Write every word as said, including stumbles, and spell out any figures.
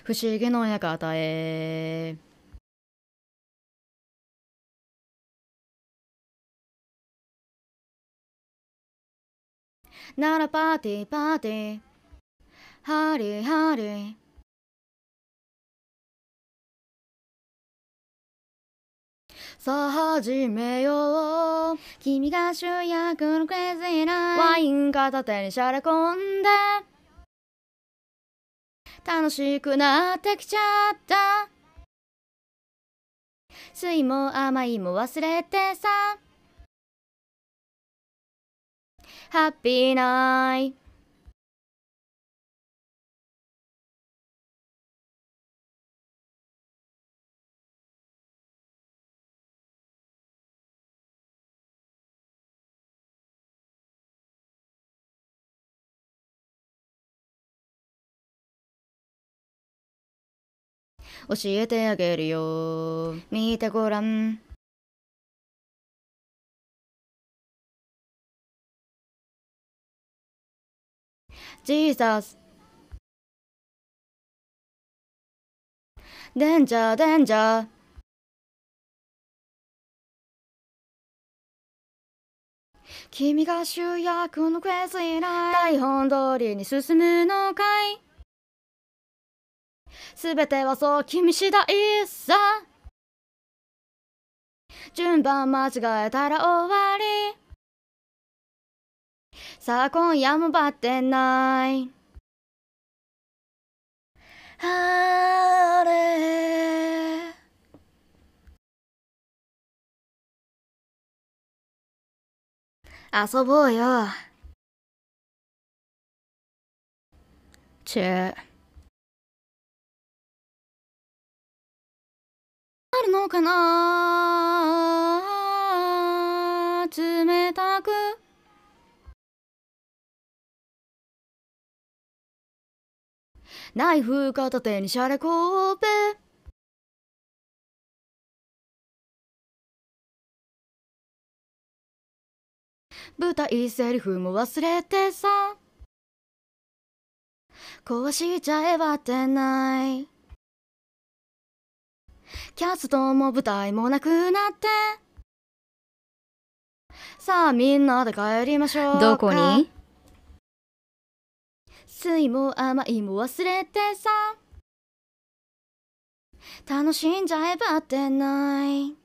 不思議の館へ。ならパーティーパーティー、ハリーハリー。さあ始めよう。君が主役のクレイジーナイト。ワイン片手にしゃれ込んで楽しくなってきちゃった。酸いも甘いも忘れてさ、ハッピーナイト。教えてあげるよ、見てごらん。ジーザス、デンジャーデンジャー。君が主役のクレイジーナイト。台本通りに進むのかい。すべてはそう君次第さ。順番間違えたら終わり。さあ今夜もバッテンない。あれ遊ぼうよ。チェあるのかな、冷たく。ナイフ片手にしゃれこべ。舞台セリフも忘れてさ、壊しちゃえばってない。キャストも舞台もなくなって、さあみんなで帰りましょうか。 どこに？ 酸いも甘いも忘れてさ、楽しんじゃえばってない。